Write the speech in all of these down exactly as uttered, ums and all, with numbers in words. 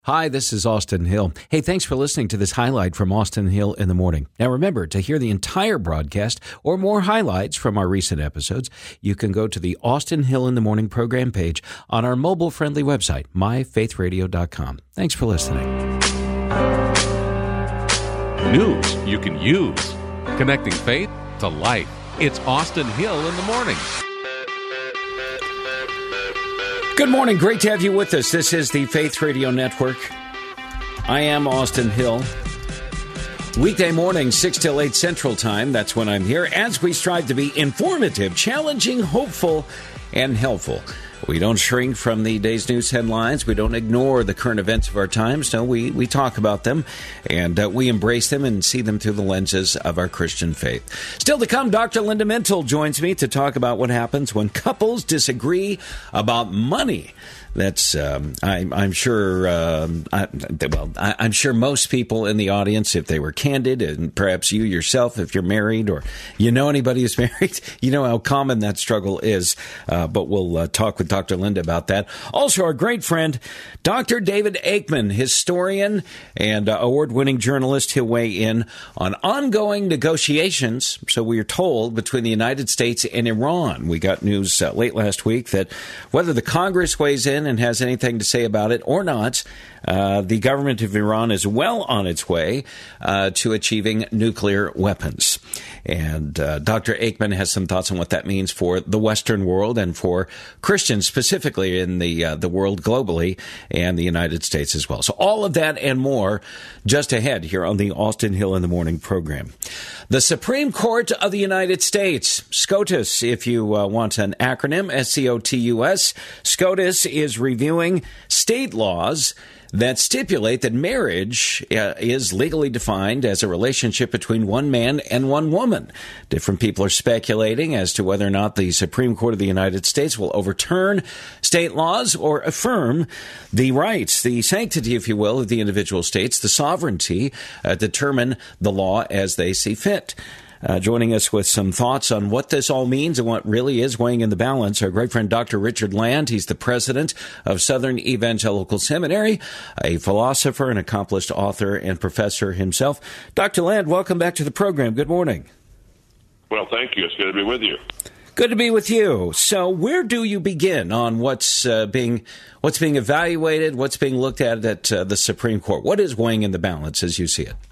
Hi, this is Austin Hill. Hey, thanks for listening to this highlight from Austin Hill in the Morning. Now remember, to hear the entire broadcast or more highlights from our recent episodes, you can go to the Austin Hill in the Morning program page on our mobile-friendly website, my faith radio dot com. Thanks for listening. News you can use. Connecting faith to life. It's Austin Hill in the Morning. Good morning. Great to have you with us. This is the Faith Radio Network. I am Austin Hill. Weekday morning, six till eight Central Time. That's when I'm here as we strive to be informative, challenging, hopeful, and helpful. We don't shrink from the day's news headlines. We don't ignore the current events of our times. No, we, we talk about them, and uh, we embrace them and see them through the lenses of our Christian faith. Still to come, Doctor Linda Mintle joins me to talk about what happens when couples disagree about money. That's, um, I, I'm sure, um, I, well, I, I'm sure most people in the audience, if they were candid, and perhaps you yourself, if you're married or you know anybody who's married, you know how common that struggle is. Uh, but we'll uh, talk with Doctor Linda about that. Also, our great friend, Doctor David Aikman, historian and uh, award-winning journalist. He'll weigh in on ongoing negotiations, so we are told, between the United States and Iran. We got news uh, late last week that whether the Congress weighs in and has anything to say about it or not, uh, the government of Iran is well on its way uh, to achieving nuclear weapons. And uh, Doctor Aikman has some thoughts on what that means for the Western world and for Christians specifically in the uh, the world globally and the United States as well. So all of that and more just ahead here on the Austin Hill in the Morning program. The Supreme Court of the United States, SCOTUS, if you uh, want an acronym, S C O T U S, SCOTUS is reviewing state laws that stipulate that marriage uh, is legally defined as a relationship between one man and one woman. Different people are speculating as to whether or not the Supreme Court of the United States will overturn state laws or affirm the rights, the sanctity, if you will, of the individual states, the sovereignty, uh, determine the law as they see fit. Uh, joining us with some thoughts on what this all means and what really is weighing in the balance, our great friend Doctor Richard Land. He's the president of Southern Evangelical Seminary, a philosopher, an accomplished author, and professor himself. Doctor Land, welcome back to the program. Good morning. Well, thank you. It's good to be with you. Good to be with you. So where do you begin on what's uh, being what's being evaluated, what's being looked at at uh, the Supreme Court? What is weighing in the balance as you see it?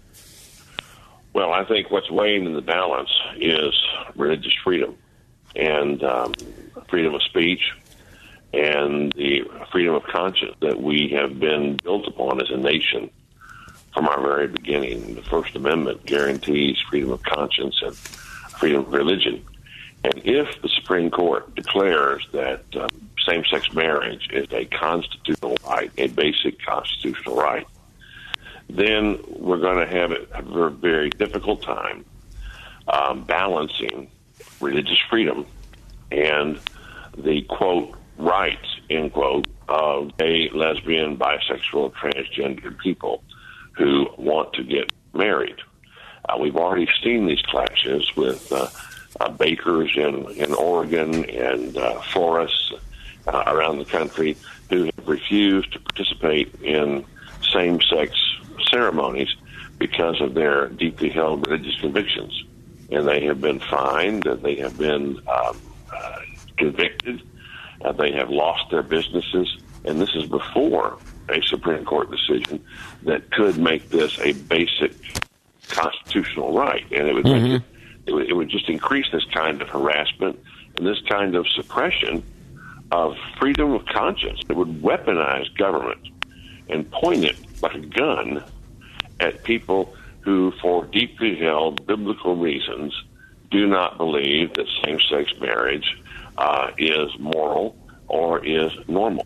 Well, I think what's weighing in the balance is religious freedom and um, freedom of speech and the freedom of conscience that we have been built upon as a nation from our very beginning. The First Amendment guarantees freedom of conscience and freedom of religion. And if the Supreme Court declares that um, same-sex marriage is a constitutional right, a basic constitutional right, then we're going to have a very, very difficult time um, balancing religious freedom and the, quote, rights, end quote, of gay, lesbian, bisexual, transgender people who want to get married. Uh, we've already seen these clashes with uh, uh, bakers in, in Oregon and uh, florists uh, around the country who have refused to participate in same-sex ceremonies because of their deeply held religious convictions. And they have been fined, and they have been um, uh, convicted, uh, they have lost their businesses, and this is before a Supreme Court decision that could make this a basic constitutional right. And it would, mm-hmm. make it, it, would, it would just increase this kind of harassment and this kind of suppression of freedom of conscience. It would weaponize government and point it like a gun at people who, for deeply held biblical reasons, do not believe that same-sex marriage uh, is moral or is normal.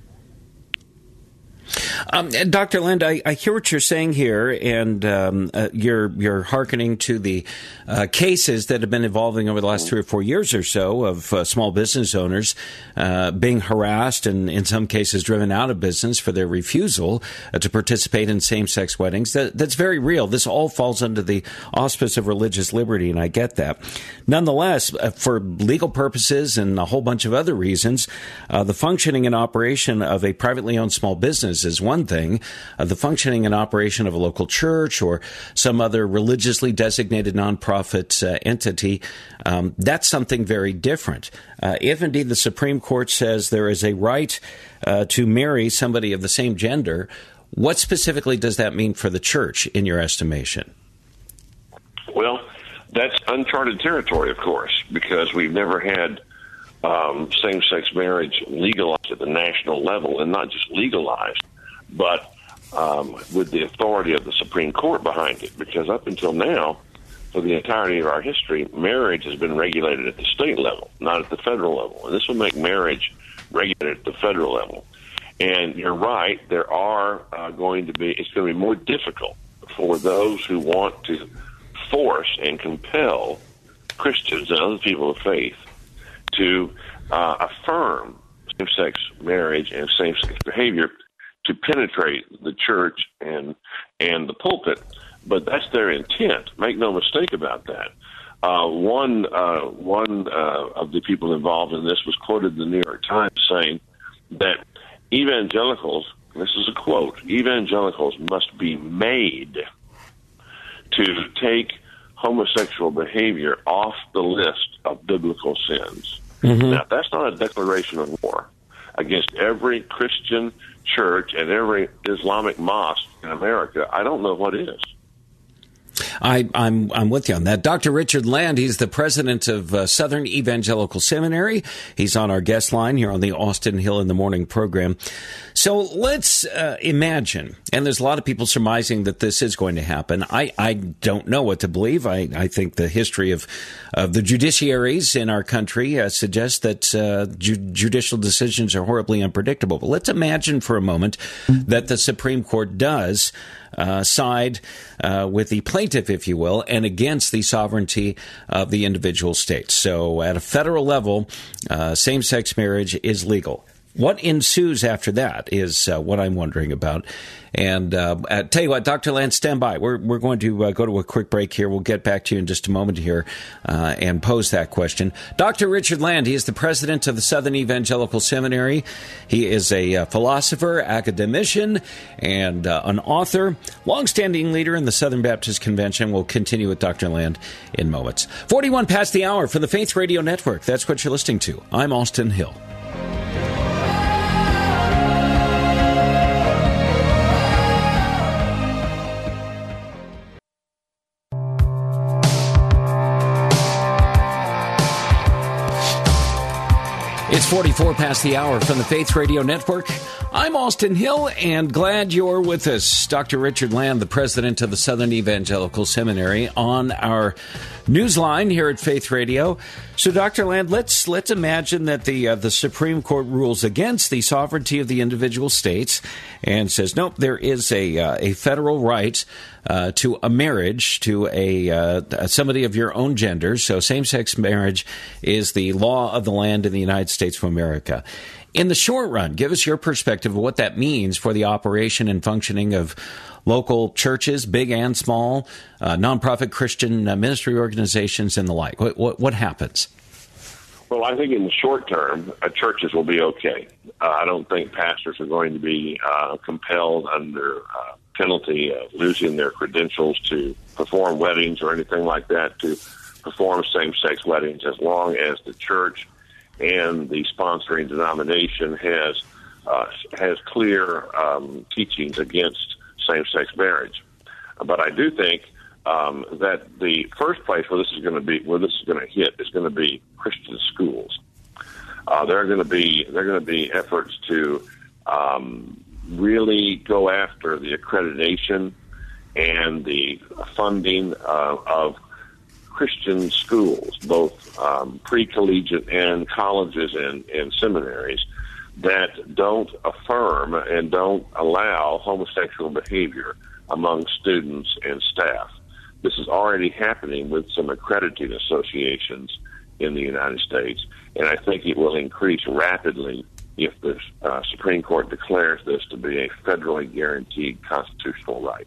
Um, Doctor Land, I, I hear what you're saying here, and um, uh, you're you're hearkening to the uh, cases that have been evolving over the last three or four years or so of uh, small business owners uh, being harassed and, in some cases, driven out of business for their refusal uh, to participate in same-sex weddings. That, that's very real. This all falls under the auspice of religious liberty, and I get that. Nonetheless, uh, for legal purposes and a whole bunch of other reasons, uh, the functioning and operation of a privately owned small business is one one thing. Uh, the functioning and operation of a local church or some other religiously designated nonprofit uh, entity, um, that's something very different. Uh, if indeed the Supreme Court says there is a right uh, to marry somebody of the same gender, what specifically does that mean for the church, in your estimation? Well, that's uncharted territory, of course, because we've never had um, same-sex marriage legalized at the national level, and not just legalized, but um, with the authority of the Supreme Court behind it. Because up until now, for the entirety of our history, marriage has been regulated at the state level, not at the federal level. And this will make marriage regulated at the federal level. And you're right, there are uh, going to be, it's going to be more difficult for those who want to force and compel Christians and other people of faith to uh, affirm same-sex marriage and same-sex behavior to penetrate the church and and the pulpit. But that's their intent. Make no mistake about that. Uh, one uh, one uh, of the people involved in this was quoted in the New York Times saying that evangelicals, this is a quote, evangelicals must be made to take homosexual behavior off the list of biblical sins. Mm-hmm. Now, that's not a declaration of war against every Christian church and every Islamic mosque in America. I don't know what is. I, I'm I'm with you on that. Doctor Richard Land, he's the president of uh, Southern Evangelical Seminary. He's on our guest line here on the Austin Hill in the Morning program. So let's uh, imagine, and there's a lot of people surmising that this is going to happen. I, I don't know what to believe. I, I think the history of, of the judiciaries in our country uh, suggests that uh, ju- judicial decisions are horribly unpredictable. But let's imagine for a moment that the Supreme Court does Uh, side uh, with the plaintiff, if you will, and against the sovereignty of the individual states. So at a federal level, uh, same-sex marriage is legal. What ensues after that is uh, what I'm wondering about. And uh, I tell you what, Doctor Land, stand by. We're we're going to uh, go to a quick break here. We'll get back to you in just a moment here uh, and pose that question. Doctor Richard Land, he is the president of the Southern Evangelical Seminary. He is a uh, philosopher, academician, and uh, an author, longstanding leader in the Southern Baptist Convention. We'll continue with Doctor Land in moments. forty-one past the hour for the Faith Radio Network. That's what you're listening to. I'm Austin Hill. It's forty-four past the hour from the Faith Radio Network. I'm Austin Hill, and glad you're with us. Doctor Richard Land, the president of the Southern Evangelical Seminary, on our newsline here at Faith Radio. So, Doctor Land, let's let's imagine that the uh, the Supreme Court rules against the sovereignty of the individual states and says, nope, there is a uh, a federal right uh, to a marriage to a uh, somebody of your own gender. So, same-sex marriage is the law of the land in the United States of America. In the short run, give us your perspective of what that means for the operation and functioning of local churches, big and small, uh, nonprofit Christian uh, ministry organizations, and the like. What, what, what happens? Well, I think in the short term, uh, churches will be okay. Uh, I don't think pastors are going to be uh, compelled under uh, penalty of losing their credentials to perform weddings or anything like that, to perform same-sex weddings, as long as the church and the sponsoring denomination has uh, has clear um, teachings against same-sex marriage. But I do think um, that the first place where this is going to be, where this is going to hit, is going to be Christian schools. Uh, there are going to be there are going to be efforts to um, really go after the accreditation and the funding uh, of Christian schools, both um, pre-collegiate and colleges and, and seminaries, that don't affirm and don't allow homosexual behavior among students and staff. This is already happening with some accredited associations in the United States, and I think it will increase rapidly if the uh, Supreme Court declares this to be a federally guaranteed constitutional right.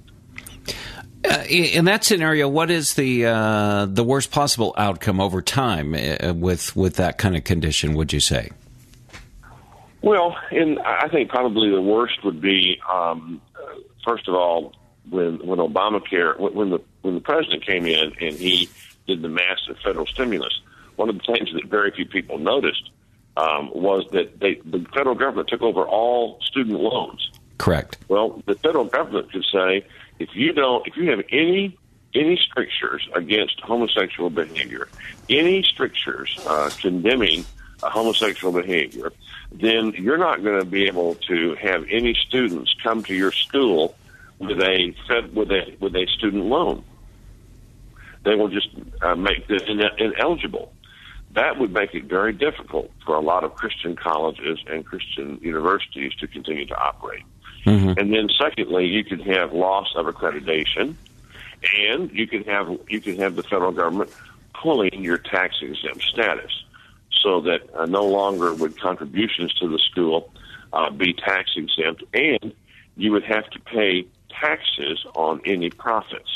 Uh, in that scenario, what is the uh, the worst possible outcome over time uh, with with that kind of condition, would you say? Well, and I think probably the worst would be, um, first of all, when when Obamacare, when the when the president came in and he did the massive federal stimulus. One of the things that very few people noticed um, was that they, the federal government took over all student loans. Correct. Well, the federal government could say, if you don't, if you have any any strictures against homosexual behavior, any strictures uh, condemning uh, homosexual behavior, then you're not going to be able to have any students come to your school with a fed, with a with a student loan. They will just uh, make this in, ineligible. That would make it very difficult for a lot of Christian colleges and Christian universities to continue to operate. Mm-hmm. And then, secondly, you could have loss of accreditation, and you could have you could have the federal government pulling your tax exempt status, so that uh, no longer would contributions to the school uh, be tax exempt, and you would have to pay taxes on any profits.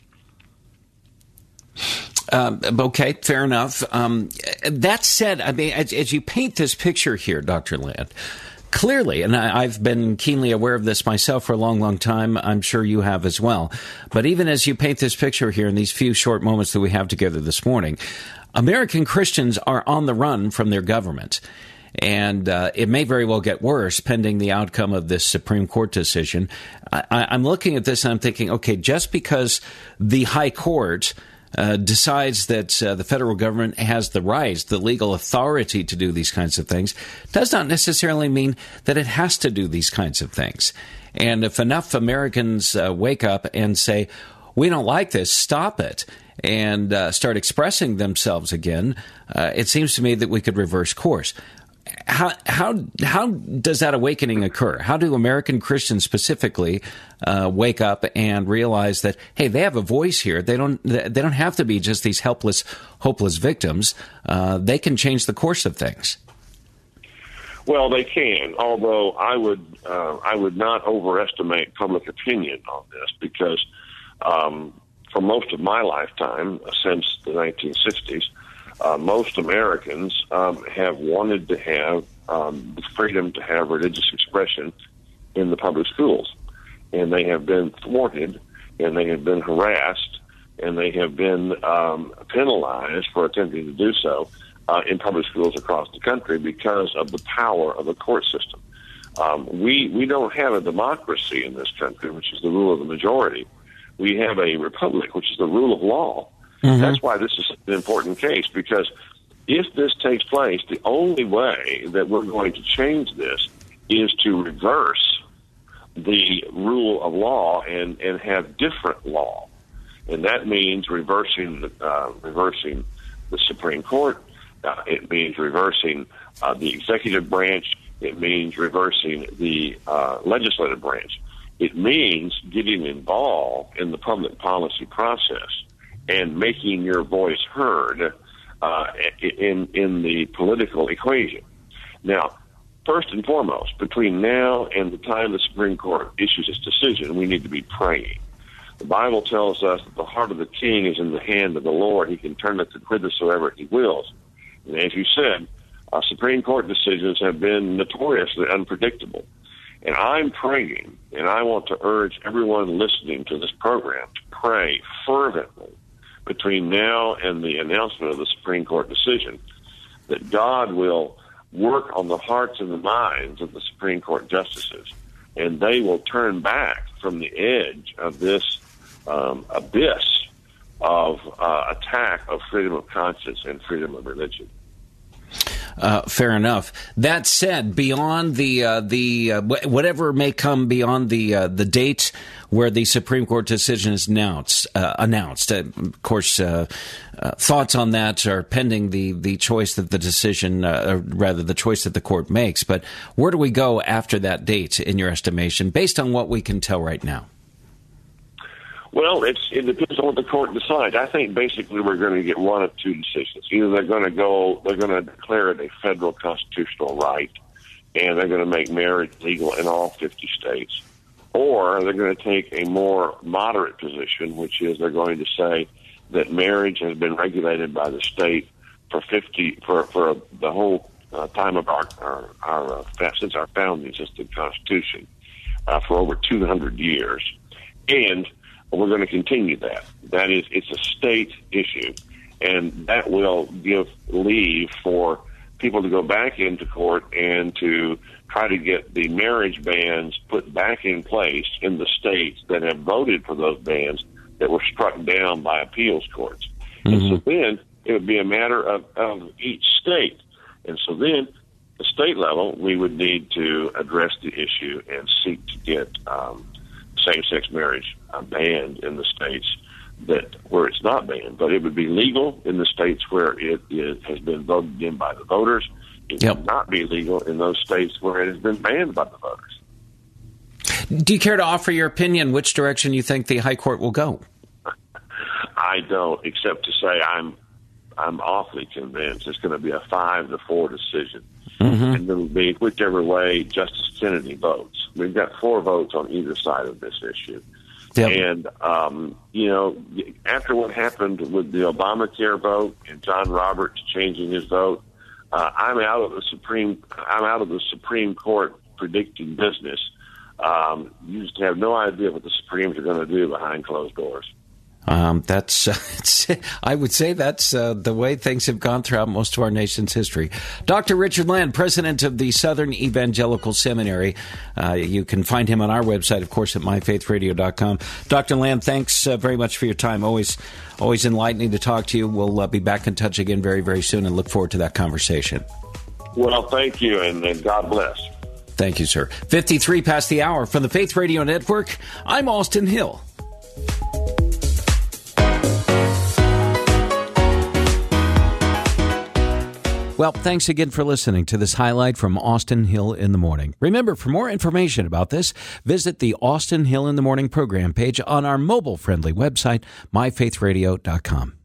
Um, okay, fair enough. Um, that said, I mean, as, as you paint this picture here, Doctor Land, clearly, and I, I've been keenly aware of this myself for a long, long time. I'm sure you have as well. But even as you paint this picture here in these few short moments that we have together this morning, American Christians are on the run from their government. And uh, it may very well get worse pending the outcome of this Supreme Court decision. I, I'm looking at this and I'm thinking, okay, just because the High Court Uh, decides that uh, the federal government has the rights, the legal authority to do these kinds of things, does not necessarily mean that it has to do these kinds of things. And if enough Americans uh, wake up and say, we don't like this, stop it, and uh, start expressing themselves again, uh, it seems to me that we could reverse course. How how how does that awakening occur? How do American Christians specifically uh, wake up and realize that, hey, they have a voice here? They don't they don't have to be just these helpless, hopeless victims. Uh, they can change the course of things. Well, they can. Although I would uh, I would not overestimate public opinion on this, because um, for most of my lifetime, since the nineteen sixties. Uh, most Americans um, have wanted to have um, the freedom to have religious expression in the public schools. And they have been thwarted, and they have been harassed, and they have been um, penalized for attempting to do so uh, in public schools across the country because of the power of the court system. Um, we, we don't have a democracy in this country, which is the rule of the majority. We have a republic, which is the rule of law. Mm-hmm. That's why this is an important case, because if this takes place, the only way that we're going to change this is to reverse the rule of law and, and have different law. And that means reversing the, uh, reversing the Supreme Court. Uh, it means reversing uh, the executive branch. It means reversing the uh, legislative branch. It means getting involved in the public policy process and making your voice heard uh, in in the political equation. Now, first and foremost, between now and the time the Supreme Court issues its decision, we need to be praying. The Bible tells us that the heart of the king is in the hand of the Lord. He can turn it to whithersoever he wills. And as you said, uh, Supreme Court decisions have been notoriously unpredictable. And I'm praying, and I want to urge everyone listening to this program to pray fervently between now and the announcement of the Supreme Court decision, that God will work on the hearts and the minds of the Supreme Court justices, and they will turn back from the edge of this um, abyss of uh, attack of freedom of conscience and freedom of religion. Uh, fair enough. That said, beyond the uh, the uh, whatever may come beyond the uh, the date where the Supreme Court decision is announced, uh, announced. Uh, of course, uh, uh, thoughts on that are pending the the choice that the decision, uh, or rather the choice that the court makes. But where do we go after that date, in your estimation, based on what we can tell right now? Well, it's, it depends on what the court decides. I think basically we're going to get one of two decisions. Either they're going to go, they're going to declare it a federal constitutional right, and they're going to make marriage legal in all fifty states, or they're going to take a more moderate position, which is they're going to say that marriage has been regulated by the state for fifty for for the whole uh, time of our, our, our uh, since our founding, since the Constitution, uh, for over two hundred years. And we're going to continue that. That is, it's a state issue, and that will give leave for people to go back into court and to try to get the marriage bans put back in place in the states that have voted for those bans that were struck down by appeals courts. Mm-hmm. And so then it would be a matter of, of each state. And so then, at the state level, we would need to address the issue and seek to get um, same-sex marriage uh, banned in the states that where it's not banned. But it would be legal in the states where it is, has been voted in by the voters. It yep. would not be legal in those states where it has been banned by the voters. Do you care to offer your opinion which direction you think the High Court will go? I don't, except to say I'm I'm awfully convinced it's going to be a five to four decision. Mm-hmm. And it'll be whichever way Justice Kennedy votes. We've got four votes on either side of this issue. Yep. And, um, you know, after what happened with the Obamacare vote and John Roberts changing his vote, uh, I'm out of the Supreme I'm out of the Supreme Court predicting business. Um, you just have no idea what the Supremes are going to do behind closed doors. Um, that's, uh, I would say that's uh, the way things have gone throughout most of our nation's history. Doctor Richard Land, president of the Southern Evangelical Seminary. Uh, you can find him on our website, of course, at my faith radio dot com. Doctor Land, thanks uh, very much for your time. Always, always enlightening to talk to you. We'll uh, be back in touch again very, very soon and look forward to that conversation. Well, thank you, and, and God bless. Thank you, sir. fifty-three past the hour from the Faith Radio Network. I'm Austin Hill. Well, thanks again for listening to this highlight from Austin Hill in the Morning. Remember, for more information about this, visit the Austin Hill in the Morning program page on our mobile-friendly website, my faith radio dot com.